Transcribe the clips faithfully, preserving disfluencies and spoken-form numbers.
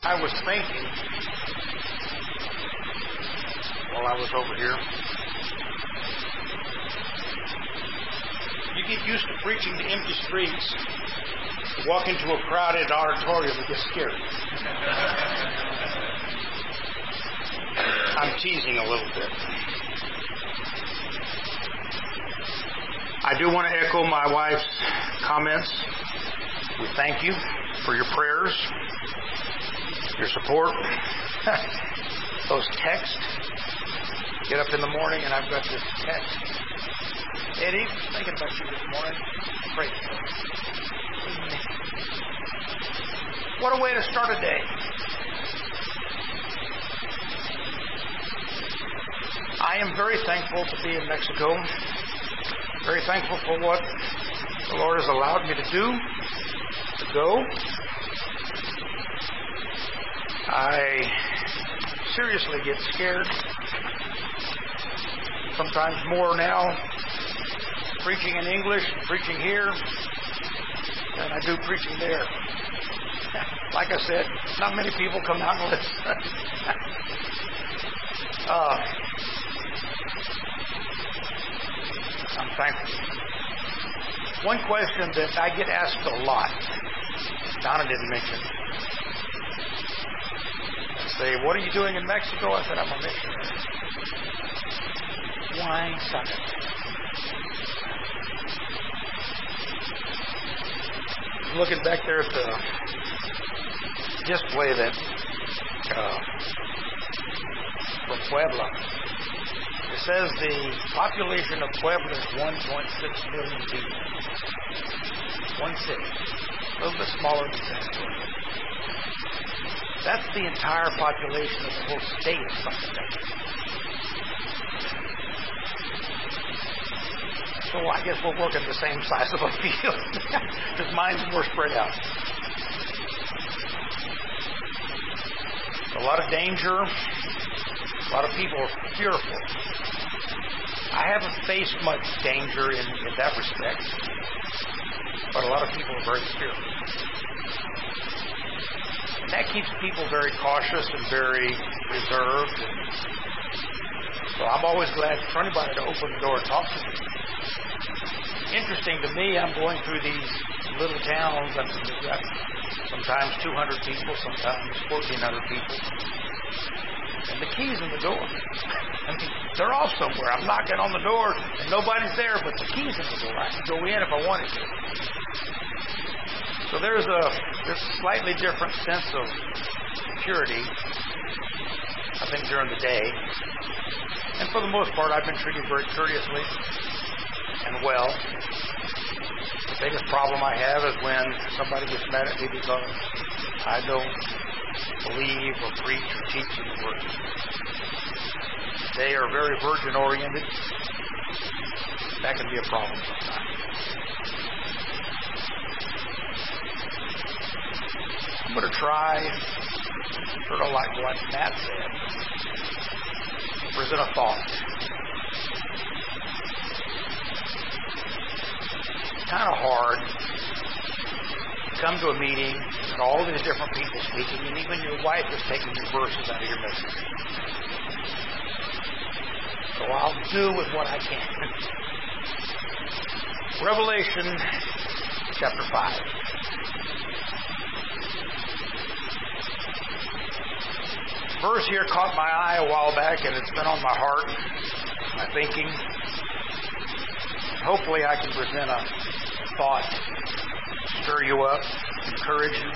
I was thinking while I was over here, you get used to preaching to empty streets, you walk into a crowded auditorium and get scared. I'm teasing a little bit. I do want to echo my wife's comments. We thank you for your prayers, your support, those texts. Get up in the morning and I've got this text. Eddie, I was thinking about you this morning. Pray for me. What a way to start a day. I am very thankful to be in Mexico. Very thankful for what the Lord has allowed me to do, to go. I seriously get scared. Sometimes more now preaching in English and preaching here than I do preaching there. Like I said, not many people come out and listen. uh, I'm thankful. One question that I get asked a lot, Donna didn't mention. They say, what are you doing in Mexico? I said, I'm a missionary. Why suck it? Looking back there at the display that uh, from Puebla, it says the population of Puebla is one point six million people. One city. A little bit smaller than San. That's the entire population of the whole state of Zacatecas. So I guess we're working the same size of a field. Just mine's more spread out. A lot of danger. A lot of people are fearful. I haven't faced much danger in, in that respect, but a lot of people are very fearful. And that keeps people very cautious and very reserved. And so I'm always glad for anybody to open the door and talk to me. Interesting to me, I'm going through these little towns. I mean, we've got sometimes two hundred people, sometimes fourteen hundred people. And the key's in the door. I mean, they're off somewhere. I'm knocking on the door, and nobody's there, but the key's in the door. I can go in if I wanted to. So there's a this slightly different sense of security, I think, during the day. And for the most part, I've been treated very courteously and well. The biggest problem I have is when somebody gets mad at me because I don't believe or preach or teach in the Word. They are very virgin-oriented. That can be a problem sometimes. I'm going to try, sort of like what Matt said, present a thought. It's kind of hard to come to a meeting and all these different people speaking, and even your wife is taking your verses out of your message. So I'll do with what I can. Revelation chapter five. Verse here caught my eye a while back, and it's been on my heart, my thinking. Hopefully I can present a thought, stir you up, encourage you.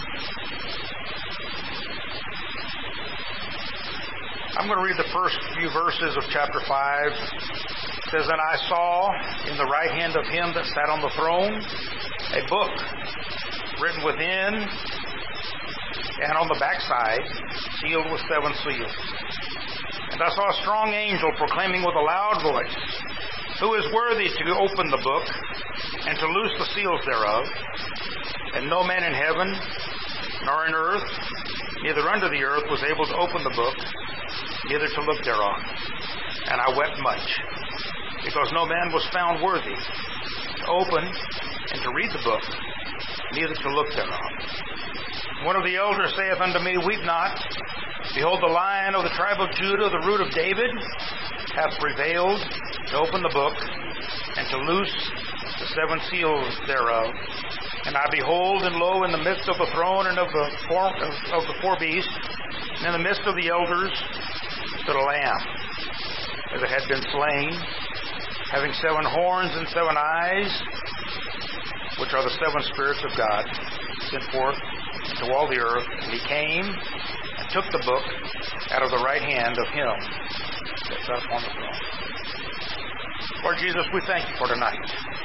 I'm going to read the first few verses of chapter five. It says, And I saw in the right hand of him that sat on the throne a book written within and on the backside, sealed with seven seals. And I saw a strong angel proclaiming with a loud voice, Who is worthy to open the book and to loose the seals thereof? And no man in heaven, nor in earth, neither under the earth, was able to open the book, neither to look thereon. And I wept much, because no man was found worthy to open and to read the book, neither to look thereon. One of the elders saith unto me, Weep not. Behold, the Lion of the tribe of Judah, the root of David, hath prevailed to open the book and to loose the seven seals thereof. And I behold, and lo, in the midst of the throne and of the four, of, of the four beasts, and in the midst of the elders, stood a lamb, as it had been slain, having seven horns and seven eyes, which are the seven spirits of God, sent forth into all the earth. And he came and took the book out of the right hand of him that sat upon the throne. Lord Jesus, we thank you for tonight.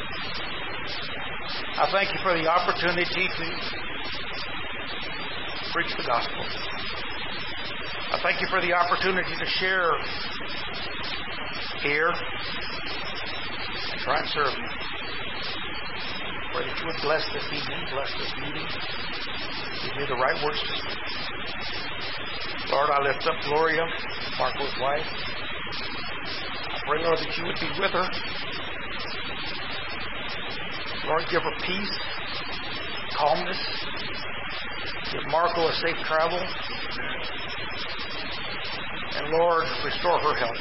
I thank you for the opportunity to preach the gospel. I thank you for the opportunity to share here and try and serve you. Pray that you would bless this evening, bless this meeting. Give me the right words to speak. Lord, I lift up Gloria, Marco's wife. I pray, Lord, that you would be with her. Lord, give her peace, calmness. Give Marco a safe travel. And Lord, restore her health.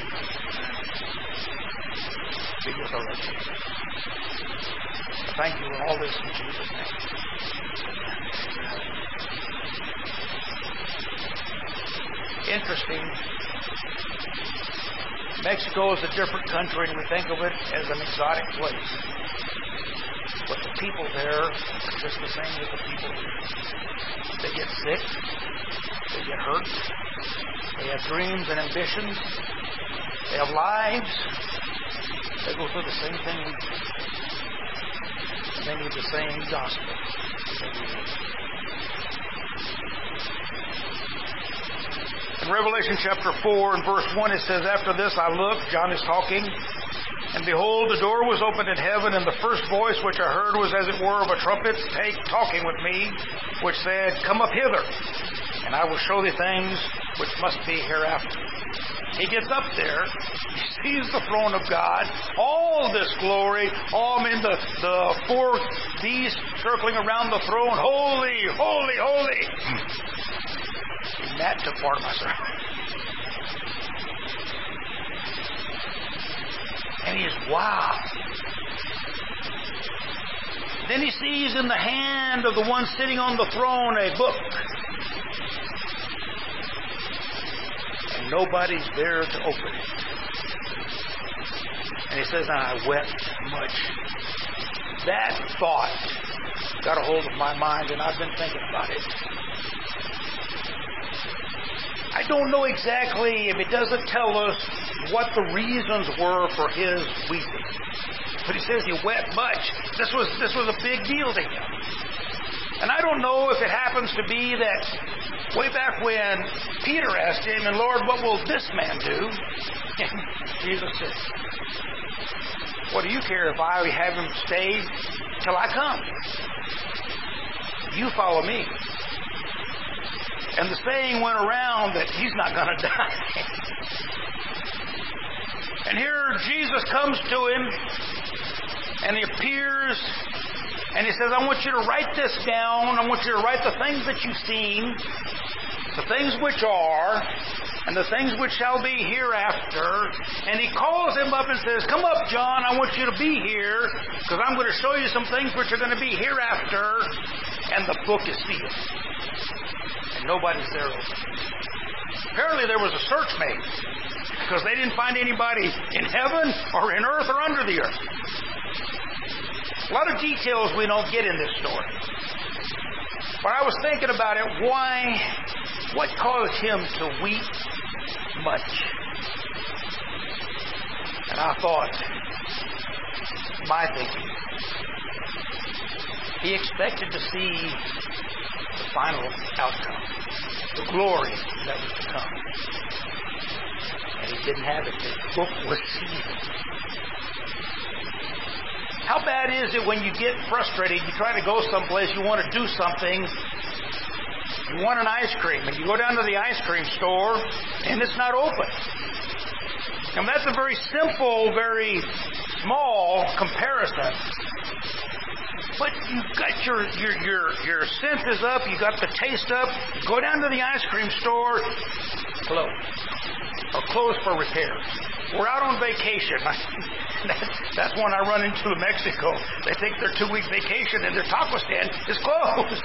Be with her, Lord Jesus. I thank you for all this in Jesus' name. Interesting. Mexico is a different country, and we think of it as an exotic place. But the people there are just the same as the people here. They get sick. They get hurt. They have dreams and ambitions. They have lives. They go through the same thing we do. And they need the same gospel that we need. In Revelation chapter four and verse one, it says, After this I looked, John is talking, and behold, the door was opened in heaven, and the first voice which I heard was as it were of a trumpet take, talking with me, which said, Come up hither, and I will show thee things which must be hereafter. He gets up there, he sees the throne of God, all this glory, all I mean the, the four beasts circling around the throne, holy, holy, holy. And that took part of my sermon. And he is, wow. Then he sees in the hand of the one sitting on the throne a book. And nobody's there to open it. And he says, and I wept much. That thought got a hold of my mind, and I've been thinking about it. I don't know exactly if it doesn't tell us what the reasons were for his weeping. But he says he wept much. This was this was a big deal to him. And I don't know if it happens to be that way back when Peter asked him, and Lord, what will this man do? And Jesus said, what do you care if I have him stay till I come? You follow me. And the saying went around that he's not going to die. And here Jesus comes to him, and he appears, and he says, I want you to write this down. I want you to write the things that you've seen, the things which are, and the things which shall be hereafter. And he calls him up and says, come up, John, I want you to be here, because I'm going to show you some things which are going to be hereafter. And the book is sealed. And nobody's there. Apparently there was a search made, because they didn't find anybody in heaven or in earth or under the earth. A lot of details we don't get in this story. But I was thinking about it, why, what caused him to weep much? And I thought, my thinking, he expected to see the final outcome, the glory that was to come. And he didn't have it. The book was sealed. How bad is it when you get frustrated, you try to go someplace, you want to do something, you want an ice cream, and you go down to the ice cream store, and it's not open. And that's a very simple, very small comparison. But you've got your, your, your, your senses up, you got the taste up, go down to the ice cream store, closed. Or closed for repairs. We're out on vacation. that's, that's when I run into Mexico. They take their two-week vacation and their taco stand is closed.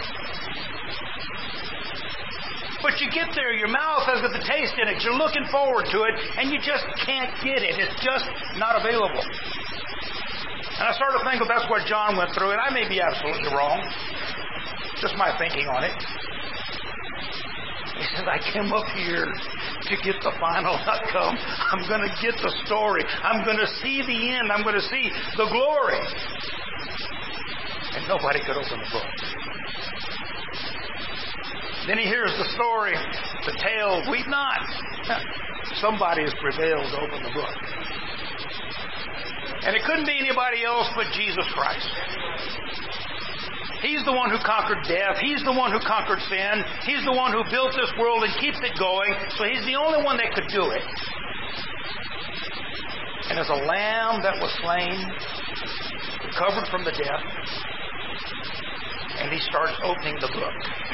But you get there, your mouth has got the taste in it, you're looking forward to it, and you just can't get it. It's just not available. And I started thinking that's what John went through, and I may be absolutely wrong. Just my thinking on it. He said, I came up here to get the final outcome. I'm going to get the story. I'm going to see the end. I'm going to see the glory. And nobody could open the book. Then he hears the story, the tale, weep not. Somebody has prevailed to open the book. And it couldn't be anybody else but Jesus Christ. He's the one who conquered death. He's the one who conquered sin. He's the one who built this world and keeps it going. So he's the only one that could do it. And as a lamb that was slain, recovered from the death, and he starts opening the book.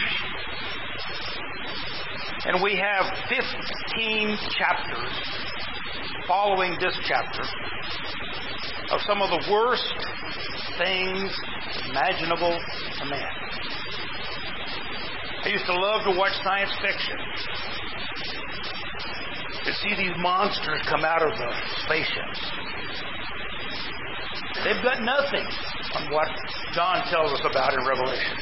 And we have fifteen chapters following this chapter of some of the worst things imaginable to man. I used to love to watch science fiction, to see these monsters come out of the spaceships. They've got nothing on what John tells us about in Revelation.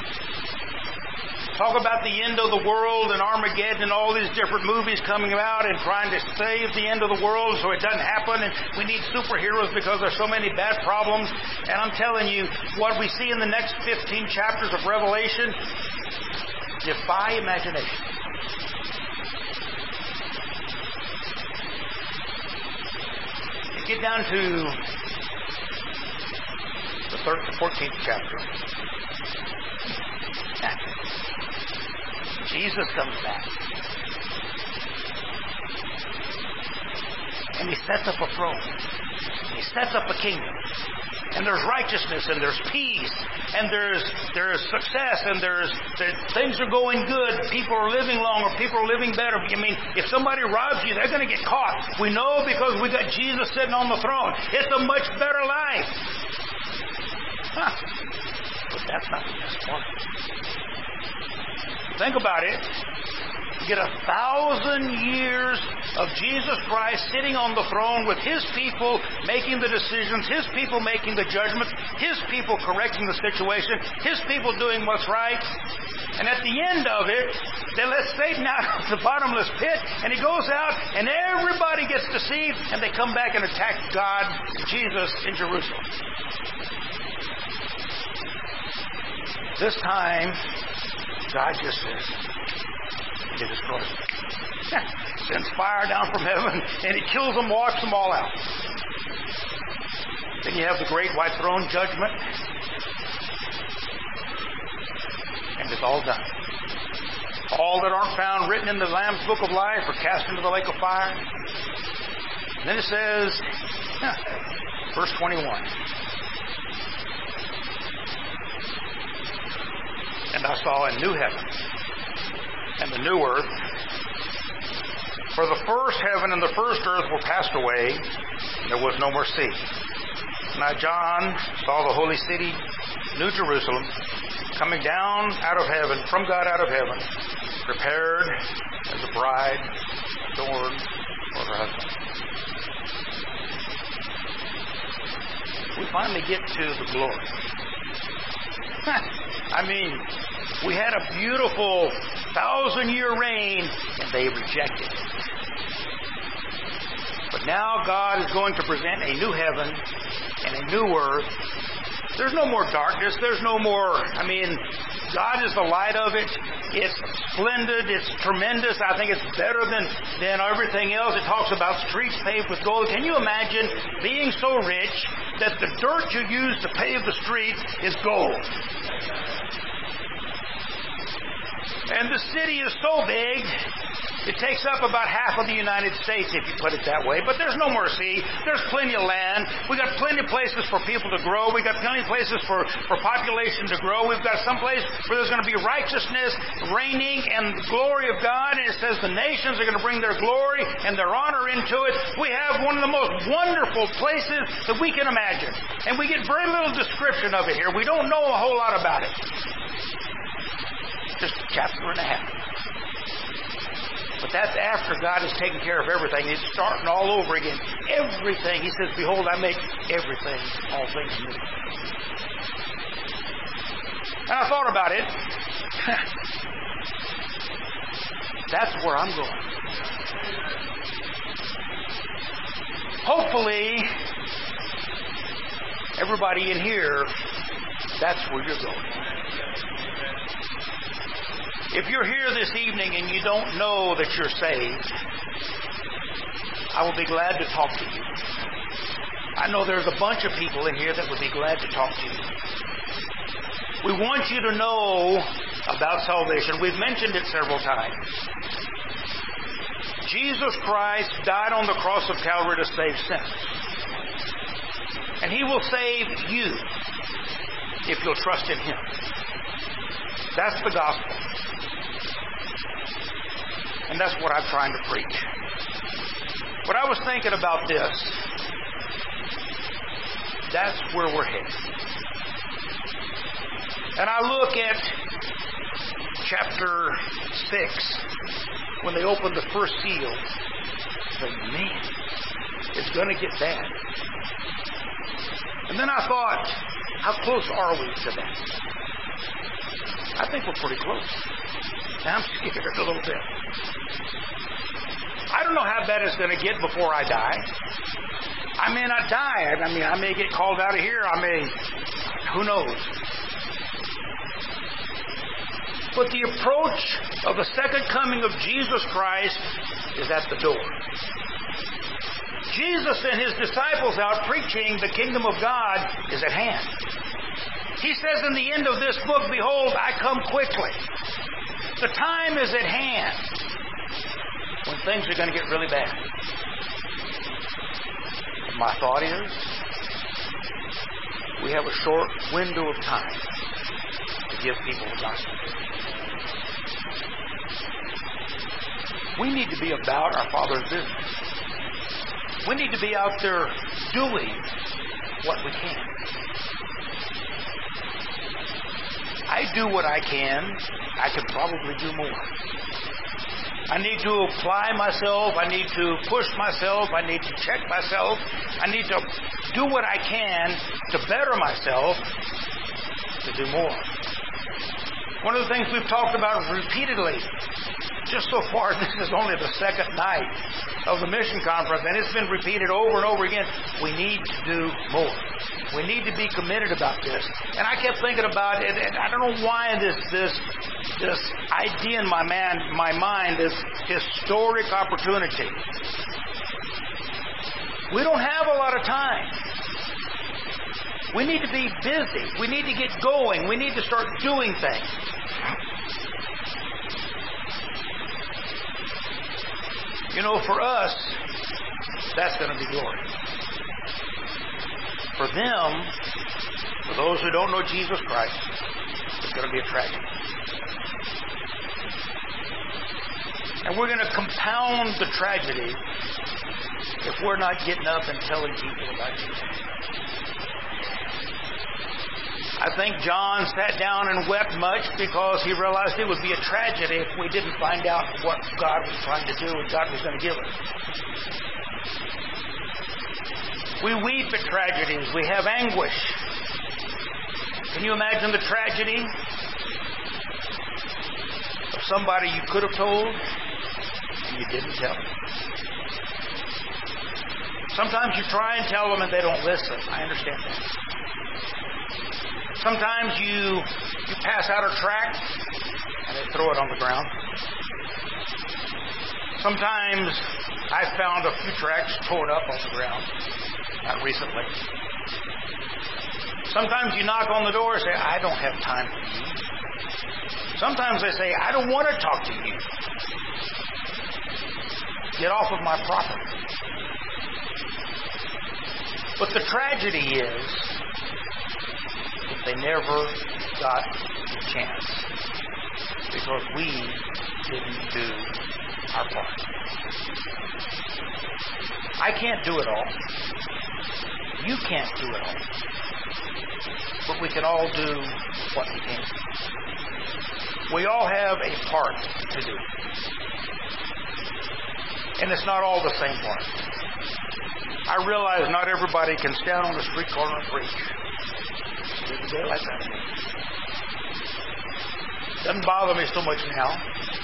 Talk about the end of the world and Armageddon and all these different movies coming out and trying to save the end of the world so it doesn't happen, and we need superheroes because there's so many bad problems. And I'm telling you, what we see in the next fifteen chapters of Revelation defy imagination. You get down to the third to fourteenth chapter. Jesus comes back. And he sets up a throne. He sets up a kingdom. And there's righteousness, and there's peace, and there's there's success, and there's there, things are going good. People are living longer. People are living better. I mean, if somebody robs you, they're going to get caught. We know because we got Jesus sitting on the throne. It's a much better life. Huh. But that's not the best part. Think about it. You get a thousand years of Jesus Christ sitting on the throne with His people making the decisions, His people making the judgments, His people correcting the situation, His people doing what's right. And at the end of it, they let Satan out of the bottomless pit, and he goes out, and everybody gets deceived, and they come back and attack God, Jesus, in Jerusalem. This time, God just says, He destroys them. Sends fire down from heaven, and He kills them, wipes them all out. Then you have the great white throne judgment, and it's all done. All that aren't found written in the Lamb's Book of Life are cast into the lake of fire. And then it says, yeah, verse twenty-one. And I saw a new heaven and the new earth. For the first heaven and the first earth were passed away, and there was no more sea. Now John saw the holy city, New Jerusalem, coming down out of heaven, from God out of heaven, prepared as a bride adorned for her husband. We finally get to the glory. I mean, we had a beautiful thousand-year reign, and they rejected it. But now God is going to present a new heaven and a new earth. There's no more darkness. There's no more, I mean, God is the light of it. It's splendid. It's tremendous. I think it's better than, than everything else. It talks about streets paved with gold. Can you imagine being so rich that the dirt you use to pave the streets is gold? And the city is so big It takes up about half of the United States, if you put it that way. But there's no more sea. There's plenty of land. We've got plenty of places for people to grow. We've got plenty of places for, for population to grow. We've got some place where there's going to be righteousness reigning and the glory of God. And it says the nations are going to bring their glory and their honor into it. We have one of the most wonderful places that we can imagine. And we get very little description of it here. We don't know a whole lot about it. Just a chapter and a half. But that's after God has taken care of everything. He's starting all over again. Everything. He says, behold, I make everything, all things new. And I thought about it. That's where I'm going. Hopefully, everybody in here, that's where you're going. If you're here this evening and you don't know that you're saved, I will be glad to talk to you. I know there's a bunch of people in here that would be glad to talk to you. We want you to know about salvation. We've mentioned it several times. Jesus Christ died on the cross of Calvary to save sinners. And He will save you if you'll trust in Him. That's the gospel. And that's what I'm trying to preach. But I was thinking about this. That's where we're headed. And I look at chapter six, when they open the first seal. I think, man, it's going to get bad. And then I thought, how close are we to that? I think we're pretty close. And I'm scared a little bit. I don't know how bad it's going to get before I die. I may not die. I mean, I may get called out of here. I may, who knows? But the approach of the second coming of Jesus Christ is at the door. Jesus and His disciples out preaching the kingdom of God is at hand. He says in the end of this book, behold, I come quickly. The time is at hand when things are going to get really bad. My thought is, we have a short window of time to give people the gospel. We need to be about our Father's business. We need to be out there doing what we can. I do what I can. I can probably do more. I need to apply myself. I need to push myself. I need to check myself. I need to do what I can to better myself to do more. One of the things we've talked about repeatedly, just so far, this is only the second night of the mission conference, and it's been repeated over and over again. We need to do more. We need to be committed about this. And I kept thinking about it, and I don't know why this this this idea in my man, my mind, this historic opportunity. We don't have a lot of time. We need to be busy. We need to get going. We need to start doing things. You know, for us, that's going to be glory. For them, for those who don't know Jesus Christ, it's going to be a tragedy. And we're going to compound the tragedy if we're not getting up and telling people about Jesus. I think John sat down and wept much because he realized it would be a tragedy if we didn't find out what God was trying to do and God was going to give us. We weep at tragedies. We have anguish. Can you imagine the tragedy of somebody you could have told and you didn't tell? Sometimes you try and tell them and they don't listen. I understand that. Sometimes you you pass out a tract and they throw it on the ground. Sometimes I found a few tracts torn up on the ground. Not recently. Sometimes you knock on the door and say, I don't have time for you. Sometimes they say, I don't want to talk to you. Get off of my property. But the tragedy is that they never got the chance because we didn't do our part. I can't do it all. You can't do it all. But we can all do what we can. We all have a part to do. And it's not all the same part. I realize not everybody can stand on the street corner and preach. Live a day like that. Doesn't bother me so much now.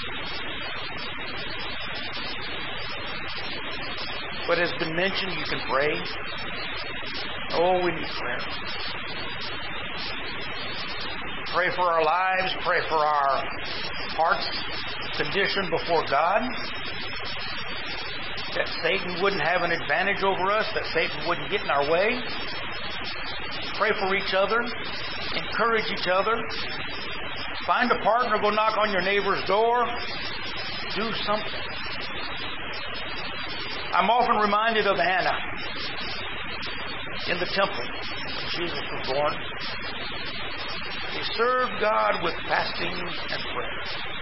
But as been mentioned, you can pray. Oh, we need prayer. Pray for our lives. Pray for our heart's condition before God. That Satan wouldn't have an advantage over us. That Satan wouldn't get in our way. Pray for each other. Encourage each other. Find a partner. Go knock on your neighbor's door. Do something. I'm often reminded of Anna in the temple when Jesus was born. He served God with fasting and prayer.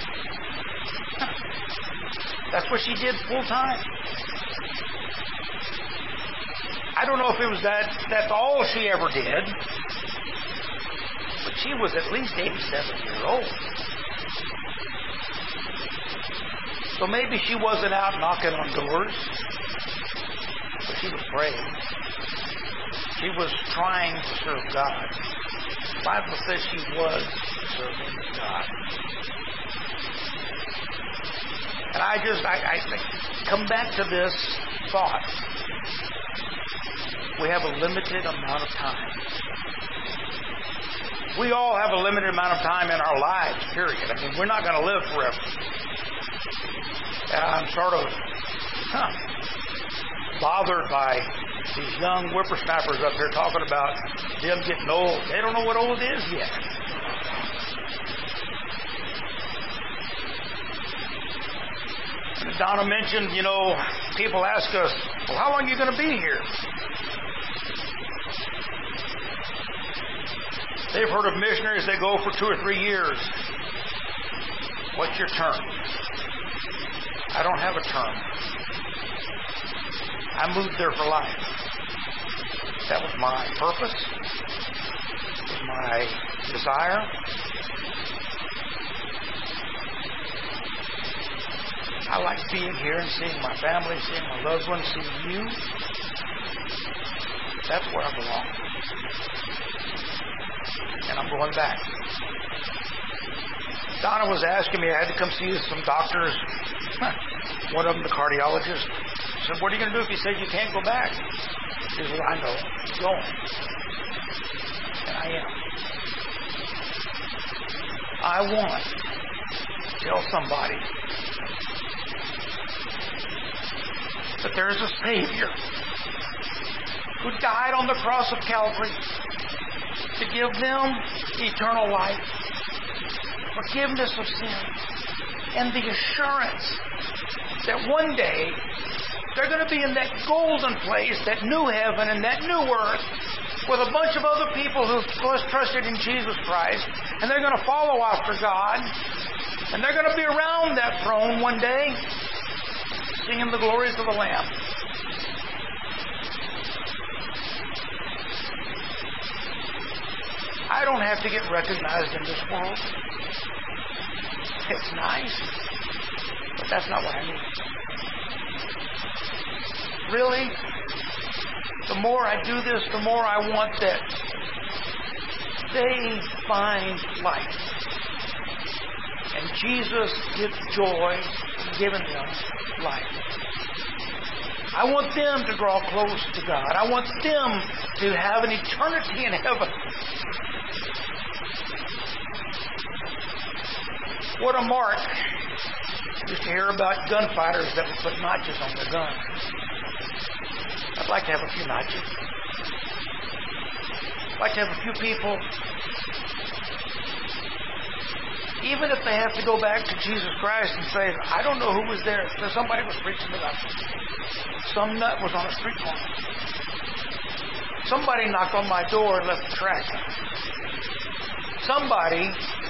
That's what she did full time. I don't know if it was that that's all she ever did, but she was at least eighty-seven years old. So maybe she wasn't out knocking on doors, but she was praying. She was trying to serve God. The Bible says she was serving God. And I just, I, I come back to this thought. We have a limited amount of time. We all have a limited amount of time in our lives, period. I mean, we're not going to live forever. And I'm sort of huh, bothered by these young whippersnappers up here talking about them getting old. They don't know what old is yet. Donna mentioned, you know, people ask us, well, how long are you going to be here? They've heard of missionaries that go for two or three years. What's your term? I don't have a term. I moved there for life. That was my purpose. It was my desire. I like being here and seeing my family, seeing my loved ones, seeing you. That's where I belong. And I'm going back. Donna was asking me, I had to come see some doctors. One of them, the cardiologist. I said, what are you going to do if he says you can't go back? He said, well, I know. I'm going. And I am. I want to tell somebody that there is a Savior who died on the cross of Calvary to give them eternal life, forgiveness of sins, and the assurance that one day they're going to be in that golden place, that new heaven and that new earth, with a bunch of other people who've trusted in Jesus Christ, and they're going to follow after God, and they're going to be around that throne one day, singing the glories of the Lamb. I don't have to get recognized in this world. It's nice, but that's not what I need. Really, the more I do this, the more I want that they find life. And Jesus gets joy in giving them life. I want them to draw close to God. I want them to have an eternity in heaven. What a mark. I used to hear about gunfighters that would put notches on their gun. I'd like to have a few notches. I'd like to have a few people Even if they have to go back to Jesus Christ and say, I don't know who was there. Somebody was preaching the gospel. Some nut was on a street corner. Somebody knocked on my door and left a tract. Somebody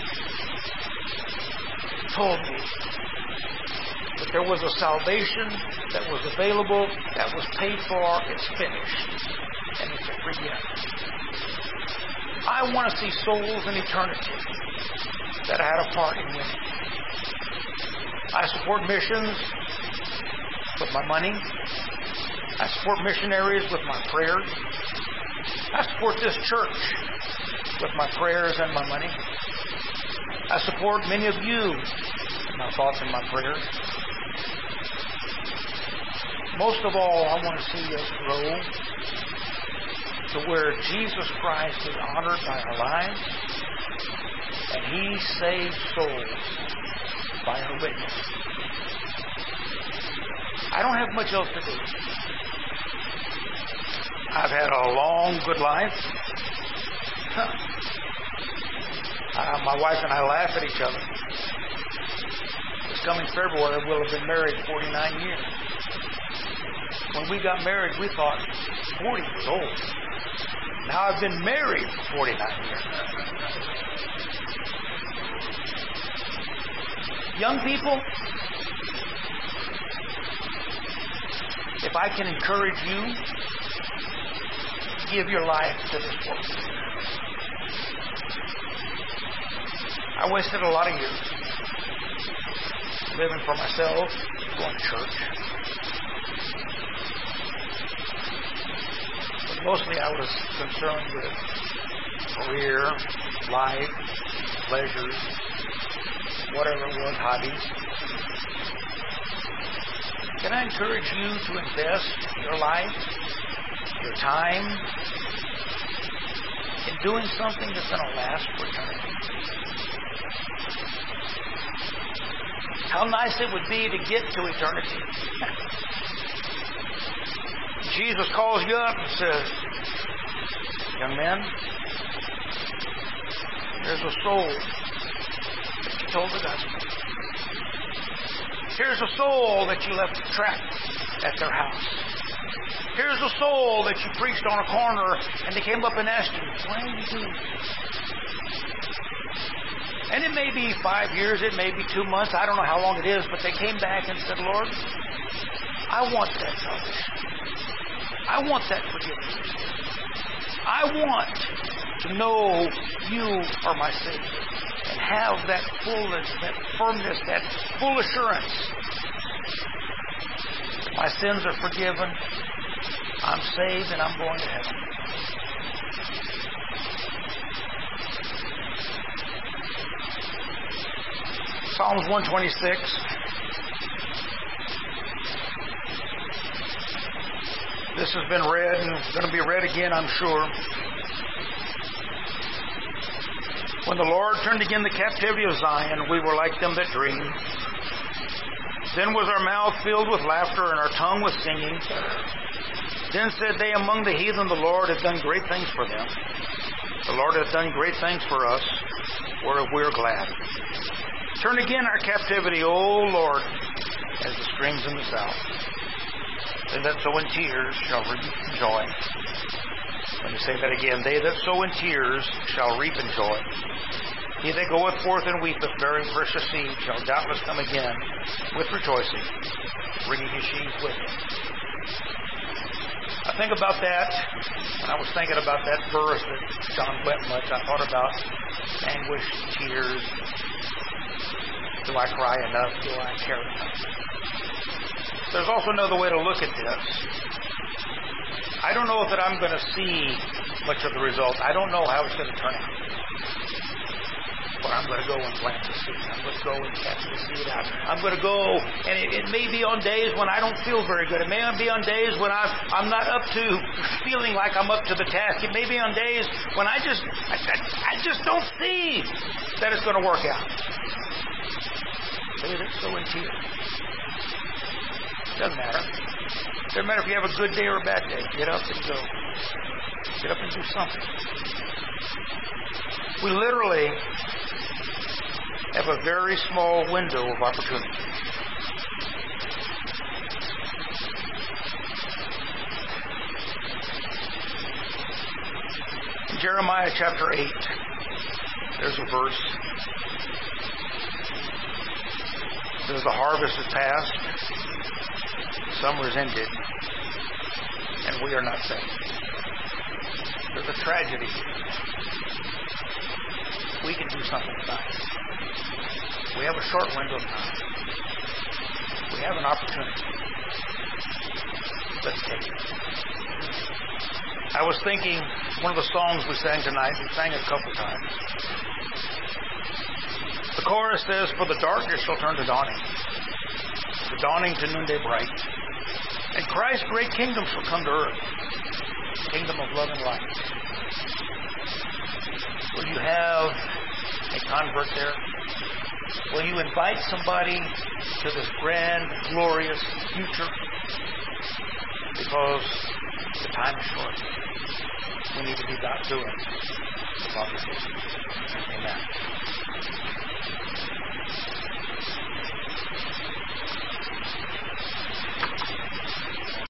told me that there was a salvation that was available, that was paid for, it's finished, and it's a free gift. I want to see souls in eternity that had a part in winning. I support missions with my money. I support missionaries with my prayers. I support this church with my prayers and my money. I support many of you with my thoughts and my prayers. Most of all, I want to see us grow to where Jesus Christ is honored by our lives and He saves souls by our witness. I don't have much else to do. I've had a long, good life. Huh. Uh, my wife and I laugh at each other. This coming February, we'll have been married forty-nine years. When we got married, we thought forty was old. Now I've been married for forty-nine years. Young people, if I can encourage you, give your life to this work. I wasted a lot of years living for myself, going to church. But mostly I was concerned with career, life, pleasures, whatever it was, hobbies. Can I encourage you to invest your life, your time, in doing something that's going to last for eternity? How nice it would be to get to eternity. Jesus calls you up and says, young man, there's a soul that you told the gospel. Here's a soul that you left a tract at their house. Here's a soul that you preached on a corner and they came up and asked you, why are you doing this? And it may be five years, it may be two months, I don't know how long it is, but they came back and said, Lord, I want that salvation. I want that forgiveness. I want to know you are my Savior and have that fullness, that firmness, that full assurance that my sins are forgiven, I'm saved, and I'm going to heaven. Psalms one twenty-six. This has been read and it's going to be read again, I'm sure. When the Lord turned again the captivity of Zion, we were like them that dream. Then was our mouth filled with laughter and our tongue with singing. Then said they among the heathen, the Lord hath done great things for them. The Lord hath done great things for us, whereof we are glad. Turn again our captivity, O Lord, as the streams in the south. They that sow in tears shall reap in joy. Let me say that again. They that sow in tears shall reap in joy. He that goeth forth and weepeth, bearing precious seed, shall doubtless come again with rejoicing, bringing his sheaves with him. I think about that. When I was thinking about that verse that John wept much, I thought about anguish, tears. Do I cry enough? Do I care enough? There's also another way to look at this. I don't know that I'm going to see much of the result. I don't know how it's going to turn out. But I'm going to go and plant the seed. I'm going to go and cast the seed out. I'm going to go, and it, it may be on days when I don't feel very good. It may be on days when I'm, I'm not up to feeling like I'm up to the task. It may be on days when I just, I, I, I just don't see that it's going to work out. Say that so in tears. Doesn't matter. Doesn't matter if you have a good day or a bad day. Get up and go. Get up and do something. We literally, have a very small window of opportunity. In Jeremiah chapter eight, there's a verse. It says, the harvest is past, summer is ended, and we are not saved. There's a tragedy. We can do something about it. We have a short window of time. We have an opportunity. Let's take it. I was thinking, one of the songs we sang tonight, we sang it a couple times. The chorus says, for the darkness shall turn to dawning, the dawning to noonday bright, and Christ's great kingdom shall come to earth, kingdom of love and light. Will you have a convert there? Will you invite somebody to this grand, glorious future? Because the time is short. We need to be about doing the Father's business. Amen.